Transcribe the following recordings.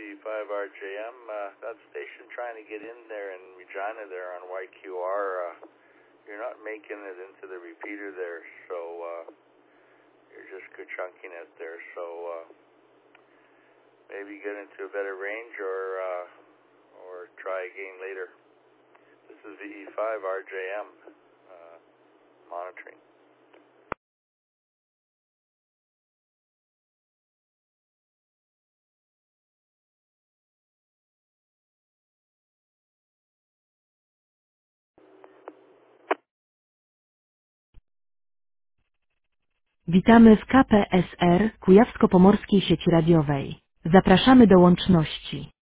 V5RJM, that station trying to get in there in Regina there on YQR. You're not making it into the repeater there, so you're just chunking it there. So maybe get into a better range or try again later. This is VE5RJM monitoring. Witamy w KPSR Kujawsko-Pomorskiej Sieci Radiowej. Zapraszamy do łączności.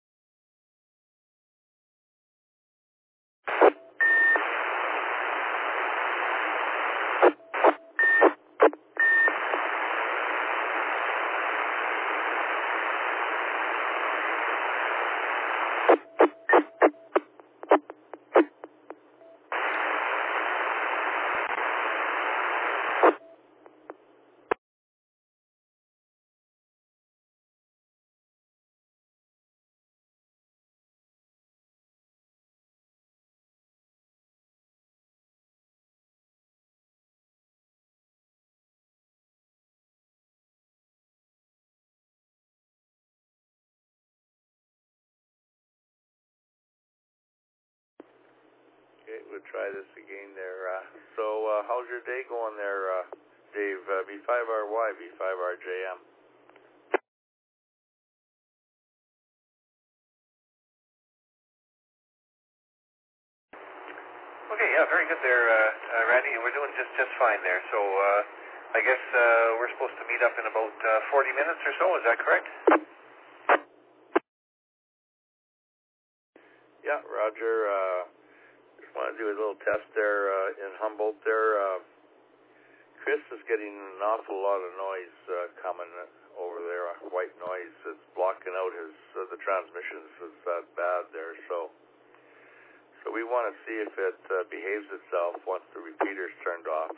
Okay, we'll try this again there. How's your day going there, Dave? V5RY, V5RJM. Okay, yeah, very good there, Randy. We're doing just fine there. So I guess we're supposed to meet up in about 40 minutes or so. Is that correct? Yeah, Roger. Just want to do a little test there in Humboldt there. Chris is getting an awful lot of noise coming over there, white noise. It's blocking out the transmissions. It's that bad there. So we want to see if it behaves itself once the repeater's turned off.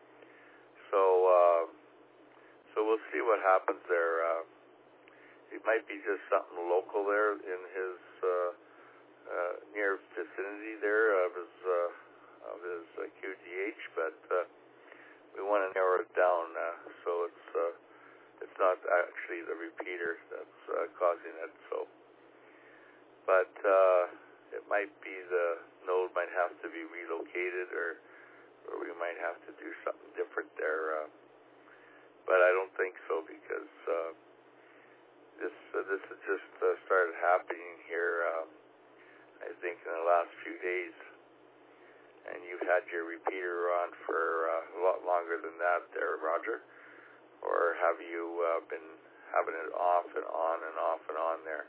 So we'll see what happens there. It might be just something local there in his near vicinity there of his QDH, but we want to narrow it down so it's not actually the repeater that's causing it. So, but it might be the node might have to be relocated, or we might have to do something different there. But I don't think so, because this has just started happening here. I think in the last few days, and you've had your repeater on for a lot longer than that there, Roger. Or have you been having it off and on and off and on there?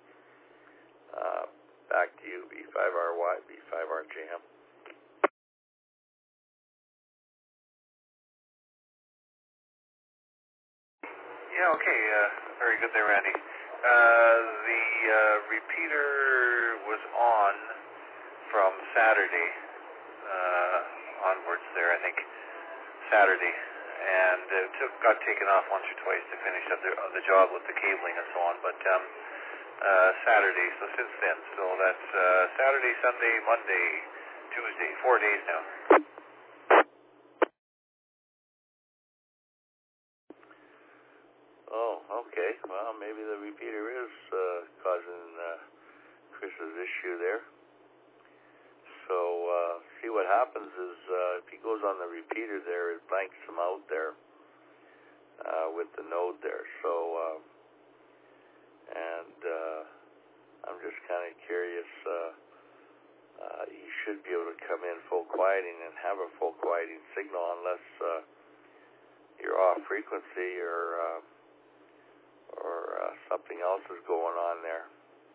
Back to you, V5RY, V5RJM. Yeah, okay, very good there, Randy. The repeater was on from Saturday onwards there, I think, Saturday, and it got taken off once or twice to finish up the job with the cabling and so on, but Saturday, so since then, so that's Saturday, Sunday, Monday, Tuesday, 4 days now. Oh, okay. Well, maybe the repeater is causing Chris's issue there. So see what happens is if he goes on the repeater there, it blanks him out there with the node there. So I'm just kind of curious. You should be able to come in full quieting and have a full quieting signal unless you're off frequency or something else is going on there.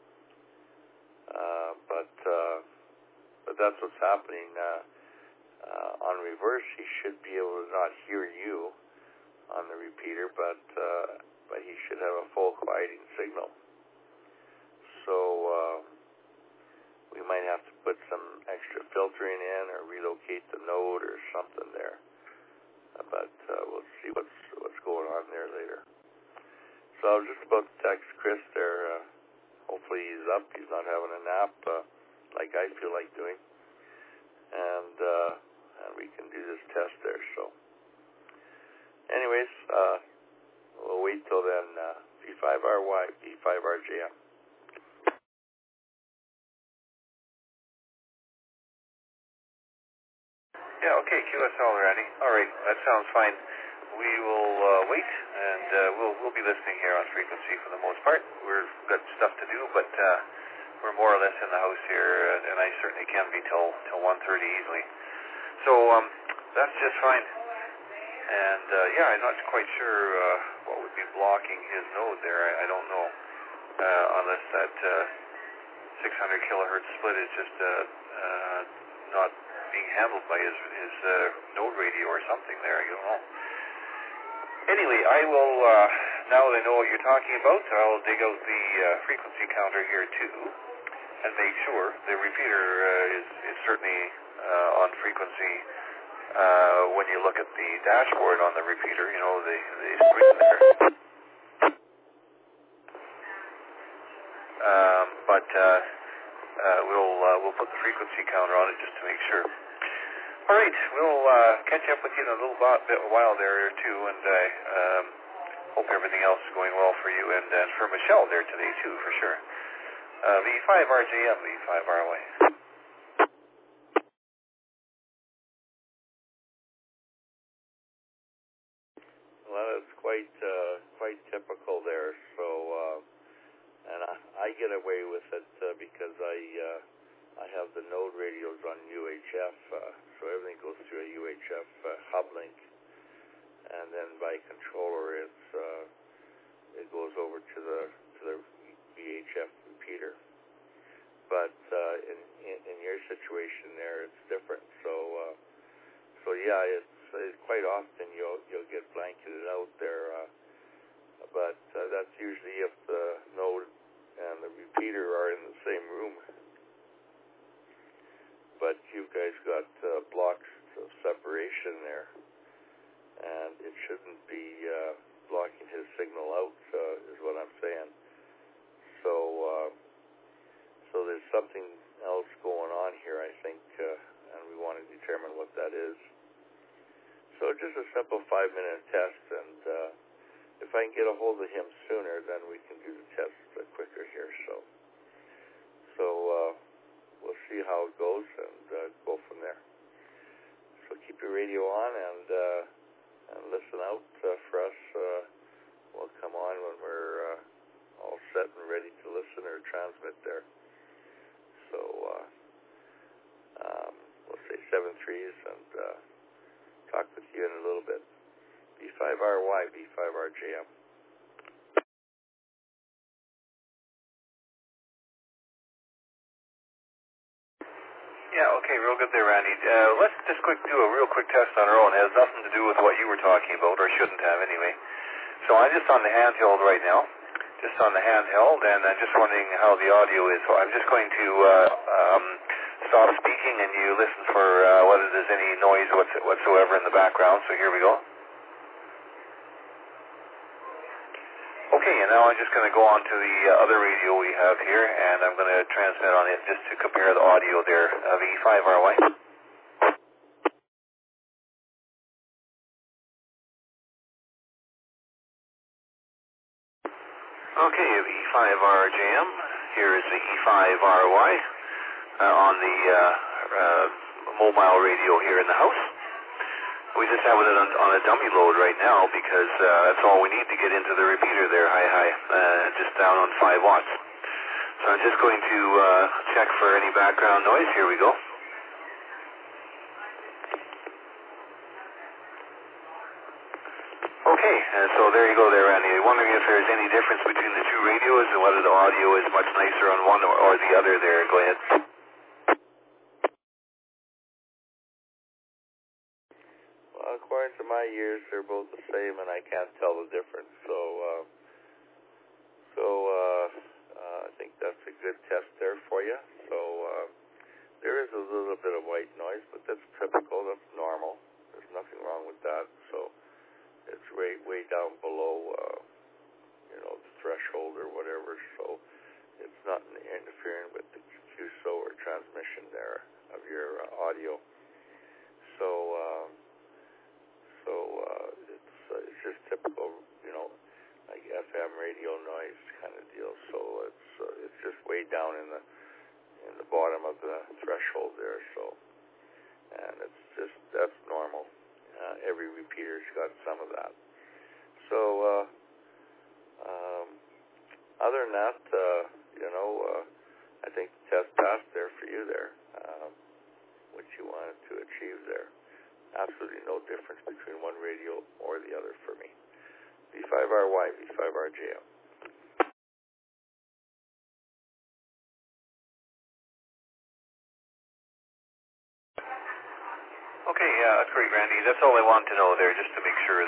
But that's what's happening. On reverse, he should be able to not hear you on the repeater, but he should have a full quieting signal. So we might have to put some extra filtering in or relocate the node or something there. But we'll see what's going on there later. So I was just about to text Chris there, hopefully he's up. He's not having a nap like I feel like doing. And we can do this test there. So anyways, we'll wait till then. B5RY, B5RJM. Yeah, okay, QSL, Randy. All right, that sounds fine. We will wait, and we'll be listening here on frequency for the most part. We've got stuff to do, but we're more or less in the house here, and I certainly can be till 1:30 easily. So that's just fine. And I'm not quite sure what would be blocking his node there. I don't know, unless that 600 kilohertz split is just not being handled by his node radio or something there. I don't know. Anyway, I will, now that I know what you're talking about, I'll dig out the frequency counter here too and make sure the repeater is certainly on frequency. When you look at the dashboard on the repeater, you know, the screen there. We'll put the frequency counter on it just to make sure. All right, we'll catch up with you in a little while there too, and I hope everything else is going well for you and for Michelle there today too, for sure. V5RJM, V5RY. Well, that's quite typical there. So, and I get away with it because I have the node radios on UHF, so everything goes through a UHF hub link, and then by controller it goes over to the VHF repeater. But in your situation there, it's different. So yeah, it's quite often you'll get blanketed out there, but that's usually if the node and the repeater are in the same room. But you guys got blocks of separation there, and it shouldn't be blocking his signal out, is what I'm saying. So there's something else going on here, I think, and we want to determine what that is. So just a simple 5-minute test, and if I can get a hold of him sooner, then we can do the test quicker here. So we'll see how it goes and go from there. So keep your radio on and listen out for us. We'll come on when we're all set and ready to listen or transmit there. So we'll say 7 3s and talk with you in a little bit. B5RY, B5RJM. Yeah, okay, real good there, Randy. Let's just do a real quick test on our own. It has nothing to do with what you were talking about, or shouldn't have anyway. So I'm just on the handheld right now, and I'm just wondering how the audio is. So I'm just going to stop speaking, and you listen for whether there's any noise whatsoever in the background. So here we go. Okay, and now I'm just going to go on to the other radio we have here, and I'm going to transmit on it just to compare the audio there. V5RY. Okay, V5RJM. Here is the E5RY on the mobile radio here in the house. We just have it on a dummy load right now because that's all we need to get into the repeater there, just down on 5 watts. So I'm just going to check for any background noise. Here we go. Okay, so there you go there, Randy. I'm wondering if there's any difference between the two radios and whether the audio is much nicer on one or the other there. Go ahead. According to my ears, they're both the same, and I can't tell the difference. So I think that's a good test there for you. So there is a little bit of white noise, but that's typical. That's normal. There's nothing wrong with that. So it's way down below, the threshold or whatever. So it's got some of that. So, other than that, I think the test passed there for you there, what you wanted to achieve there. Absolutely no difference between one radio or the other for me. V5RY, V5RJM. Okay, yeah, that's great, Randy. That's all I wanted to know there, just to make sure